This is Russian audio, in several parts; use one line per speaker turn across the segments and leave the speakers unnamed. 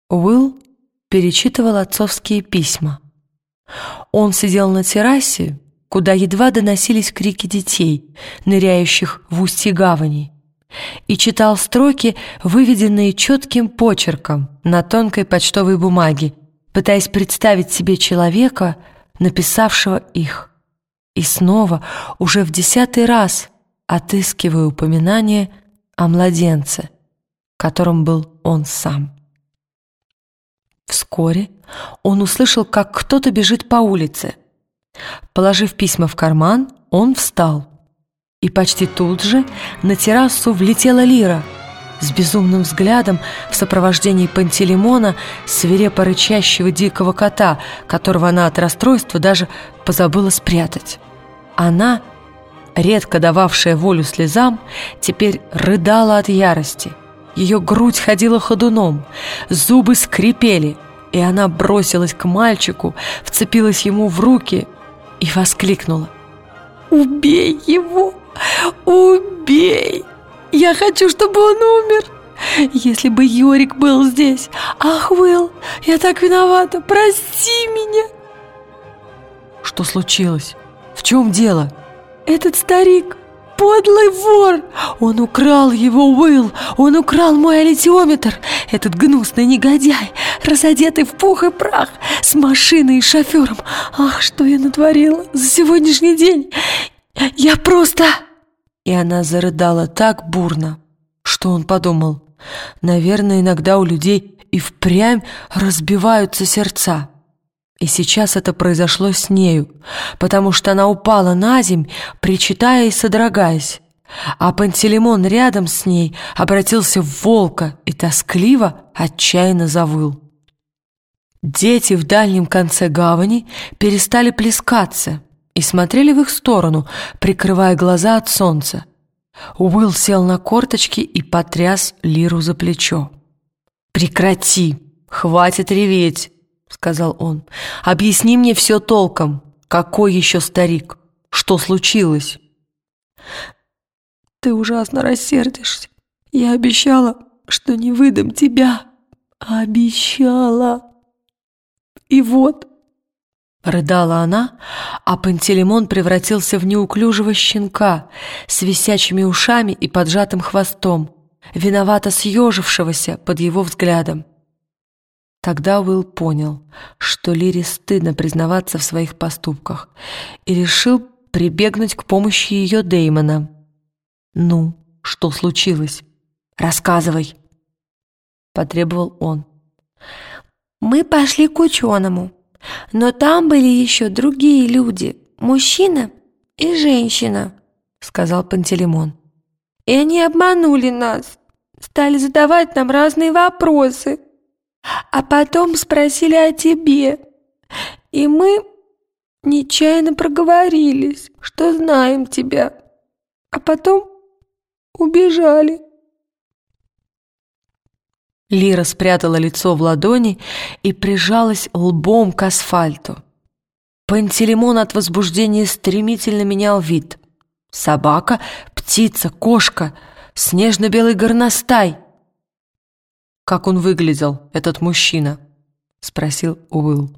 Уилл перечитывал отцовские письма. Он сидел на террасе, куда едва доносились крики детей, ныряющих в устье гавани, и читал строки, выведенные четким почерком на тонкой почтовой бумаге, пытаясь представить себе человека, написавшего их. И снова, уже в 10-й раз, отыскивая упоминание о младенце, которым был он сам. Вскоре он услышал, как кто-то бежит по улице. Положив письма в карман, он встал. И почти тут же на террасу влетела Лира с безумным взглядом в сопровождении Пантелеймона, свирепо рычащего дикого кота, которого она от расстройства даже позабыла спрятать. Она, редко дававшая волю слезам, теперь рыдала от ярости. Ее грудь ходила ходуном, зубы скрипели, и она бросилась к мальчику, вцепилась ему в руки и воскликнула: «Убей его! Убей! Я хочу, чтобы он умер! Если бы Йорик был здесь! Ах, Уилл, я так виновата! Прости меня!» «Что случилось? В чем дело?» «Этот старик — подлый вор! Он украл его, Уилл! Он украл мой аллитиометр! Этот гнусный негодяй, разодетый в пух и прах, с машиной и шофером! Ах, что я натворила за сегодняшний день! Я просто...» И она зарыдала так бурно, что он подумал: наверное, иногда у людей и впрямь разбиваются сердца. И сейчас это произошло с нею, потому что она упала на земь, причитая и содрогаясь, а Пантелеймон рядом с ней обратился в волка и тоскливо, отчаянно завыл. Дети в дальнем конце гавани перестали плескаться и смотрели в их сторону, прикрывая глаза от солнца. Уилл сел на корточки и потряс Лиру за плечо. «Прекрати! Хватит реветь!» — сказал он. «Объясни мне все толком. Какой еще старик? Что случилось?» «Ты ужасно рассердишься. Я обещала, что не выдам тебя. Обещала. И вот...» Рыдала она, а Пантелеймон превратился в неуклюжего щенка с висячими ушами и поджатым хвостом, виновато съежившегося под его взглядом. Тогда Уилл понял, что Лире стыдно признаваться в своих поступках, и решил прибегнуть к помощи ее Дэймона. «Ну, что случилось? Рассказывай!» — потребовал он. «Мы пошли к ученому, но там были еще другие люди, мужчина и женщина», — сказал Пантелеймон. «И они обманули нас, стали задавать нам разные вопросы, а потом спросили о тебе, и мы нечаянно проговорились, что знаем тебя, а потом убежали». Лира спрятала лицо в ладони и прижалась лбом к асфальту. Пантелеймон от возбуждения стремительно менял вид. Собака, птица, кошка, снежно-белый горностай. «Как он выглядел, этот мужчина?» — спросил Уилл.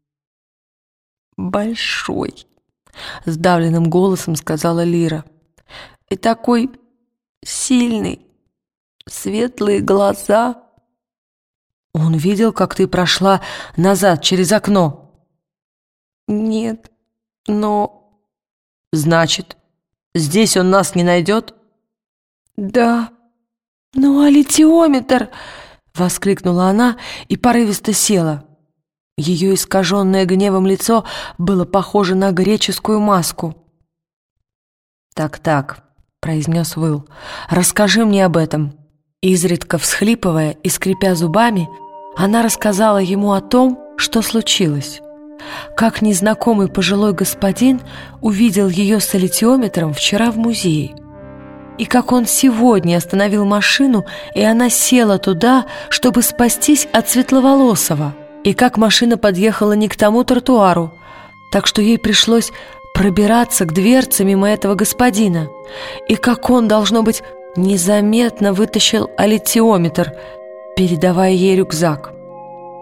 «Большой», — сдавленным голосом сказала Лира. «И такой сильный, светлые глаза». «Он видел, как ты прошла назад через окно?» «Нет, но...» «Значит, здесь он нас не найдет?» «Да, но аллитиометр...» — воскликнула она и порывисто села. Ее искаженное гневом лицо было похоже на греческую маску. «Так-так», — произнес Уилл, — «расскажи мне об этом». Изредка всхлипывая и скрипя зубами, она рассказала ему о том, что случилось. Как незнакомый пожилой господин увидел ее с аллитиометром вчера в музее. И как он сегодня остановил машину, и она села туда, чтобы спастись от Светловолосого. И как машина подъехала не к тому тротуару, так что ей пришлось пробираться к дверце мимо этого господина. И как он, должно быть, незаметно вытащил аллитиометр, передавая ей рюкзак.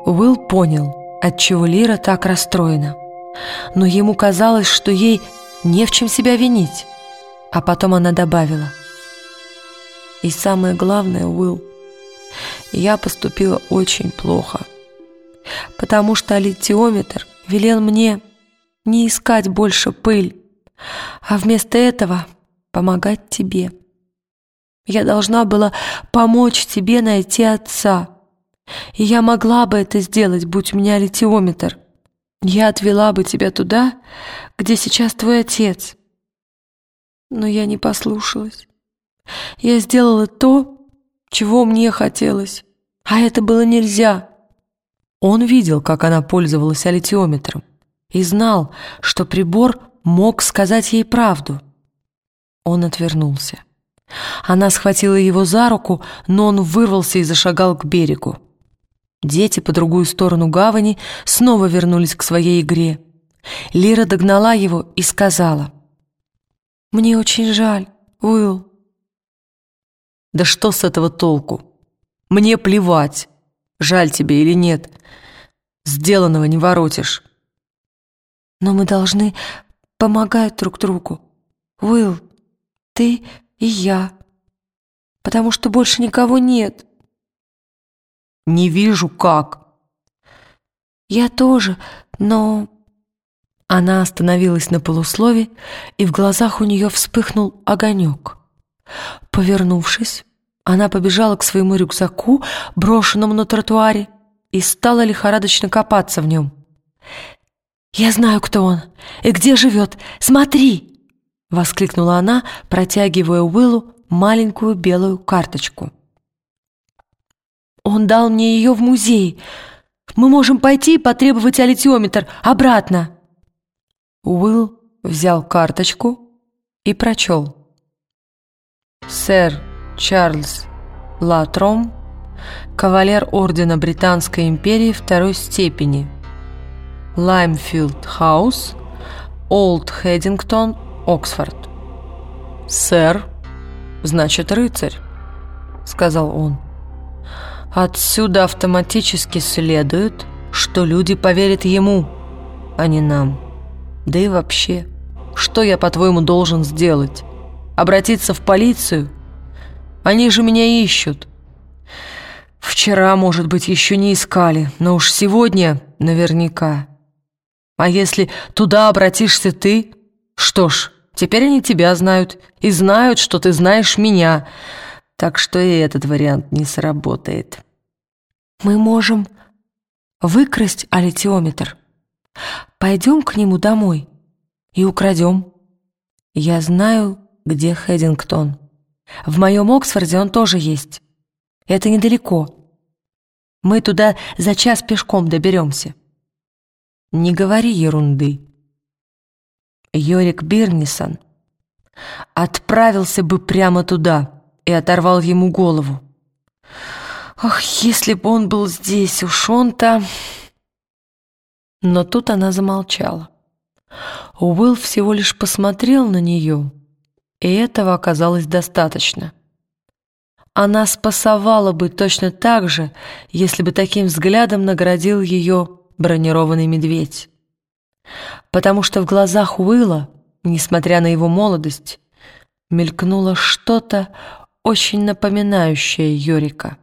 Уилл понял, отчего Лира так расстроена, но ему казалось, что ей не в чем себя винить. А потом она добавила: «И самое главное, Уилл, я поступила очень плохо, потому что аллитиометр велел мне не искать больше пыль, а вместо этого помогать тебе. Я должна была помочь тебе найти отца, и я могла бы это сделать, будь у меня аллитиометр. Я отвела бы тебя туда, где сейчас твой отец. Но я не послушалась. Я сделала то, чего мне хотелось, а это было нельзя». Он видел, как она пользовалась аллитиометром, и знал, что прибор мог сказать ей правду. Он отвернулся. Она схватила его за руку, но он вырвался и зашагал к берегу. Дети по другую сторону гавани снова вернулись к своей игре. Лира догнала его и сказала: «Мне очень жаль, Уилл». «Да что с этого толку? Мне плевать, жаль тебе или нет. Сделанного не воротишь». «Но мы должны помогать друг другу, Уилл, ты и я, потому что больше никого нет».
«Не вижу, как».
«Я тоже, но...» Она остановилась на полуслове, и в глазах у нее вспыхнул огонек. Повернувшись, она побежала к своему рюкзаку, брошенному на тротуаре, и стала лихорадочно копаться в нем. «Я знаю, кто он и где живет. Смотри!» — воскликнула она, протягивая Уиллу маленькую белую карточку. «Он дал мне ее в музей. Мы можем пойти и потребовать аллитиометр обратно». Уилл взял карточку и прочел: «Сэр Чарльз Латром, кавалер ордена Британской империи второй степени, Лаймфилд Хаус, Олд Хэддингтон, Оксфорд».
«Сэр, значит, рыцарь», — сказал он. «Отсюда автоматически следует, что люди поверят ему, а не нам. Да и вообще, что я, по-твоему, должен сделать? Обратиться в полицию? Они же меня ищут. Вчера, может быть, еще не искали, но уж сегодня наверняка. А если туда обратишься ты, что ж, теперь они тебя знают и знают, что ты знаешь меня, так что и этот вариант не сработает».
«Мы можем выкрасть аллитиометр. Пойдем к нему домой и украдем. Я знаю, где Хэддингтон. В моем Оксфорде он тоже есть. Это недалеко. Мы туда за час пешком доберемся».
«Не говори ерунды. Йорик Бирнисон отправился бы прямо туда и оторвал ему голову. Ах, если бы он был здесь, уж он-то...»
Но тут она замолчала. Уилл всего лишь посмотрел на нее, и этого оказалось достаточно. Она спасовала бы точно так же, если бы таким взглядом наградил ее бронированный медведь. Потому что в глазах Уилла, несмотря на его молодость, мелькнуло что-то очень напоминающее Йорика.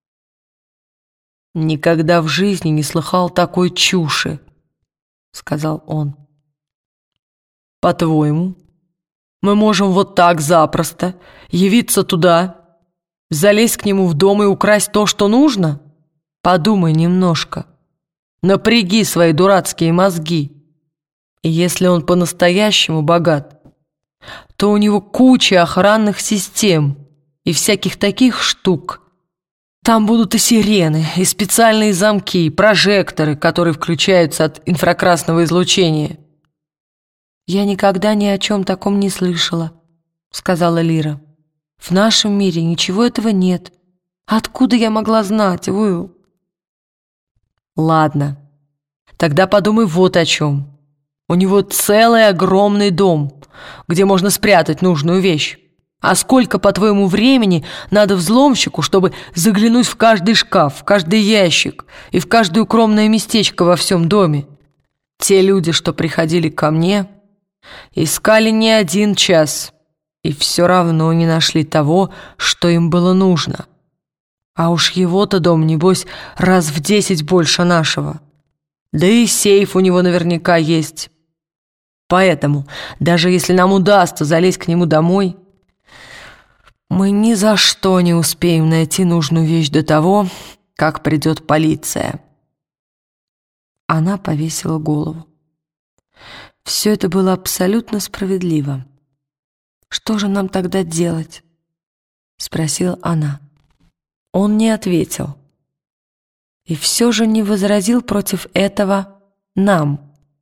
«Никогда в жизни не слыхал такой чуши», — сказал он. «По-твоему, мы можем вот так запросто явиться туда, залезть к нему в дом и украсть то, что нужно? Подумай немножко. Напряги свои дурацкие мозги. И если он по-настоящему богат, то у него куча охранных систем и всяких таких штук. Там будут и сирены, и специальные замки, и прожекторы, которые включаются от инфракрасного излучения».
«Я никогда ни о чем таком не слышала», — сказала Лира. «В нашем мире ничего этого нет. Откуда я могла знать, Уилл?»
«Ладно, тогда подумай вот о чем. У него целый огромный дом, где можно спрятать нужную вещь. А сколько, по-твоему, времени надо взломщику, чтобы заглянуть в каждый шкаф, в каждый ящик и в каждое укромное местечко во всем доме? Те люди, что приходили ко мне, искали не 1 час и все равно не нашли того, что им было нужно. А уж его-то дом, небось, раз в 10 больше нашего. Да и сейф у него наверняка есть. Поэтому, даже если нам удастся залезть к нему домой, мы ни за что не успеем найти нужную вещь до того, как придет полиция».
Она повесила голову. Все это было абсолютно справедливо. «Что же нам тогда делать?» — спросила она. Он не ответил. И все же не возразил против этого «нам».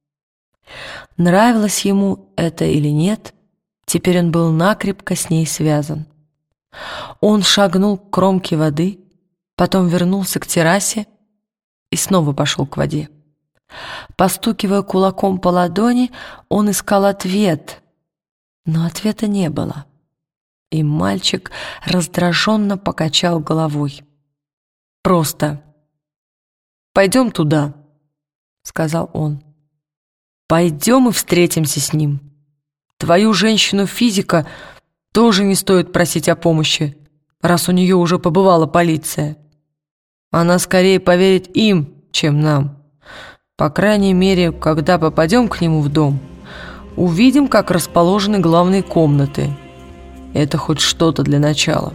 Нравилось ему это или нет, теперь он был накрепко с ней связан. Он шагнул к кромке воды, потом вернулся к террасе и снова пошел к воде. Постукивая кулаком по ладони, он искал ответ, но ответа не было. И мальчик раздраженно покачал головой.
«Просто пойдем туда», — сказал он. «Пойдем и встретимся с ним. Твою женщину-физика тоже не стоит просить о помощи, раз у нее уже побывала полиция. Она скорее поверит им, чем нам. По крайней мере, когда попадем к нему в дом, увидим, как расположены главные комнаты. Это хоть что-то для начала».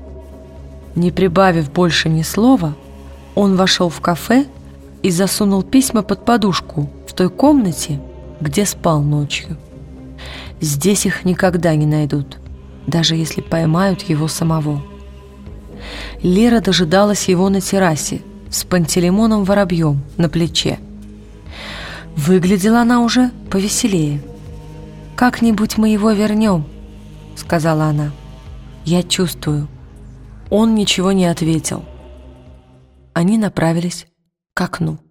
Не прибавив больше ни слова, он вошел в кафе и засунул письма под подушку в той комнате, где спал ночью. Здесь их никогда не найдут, даже если поймают его самого. Лера дожидалась его на террасе с Пантелеймоном Воробьем на плече. Выглядела она уже повеселее. «Как-нибудь мы его вернем», — сказала она. «Я чувствую». Он ничего не ответил. Они направились к окну.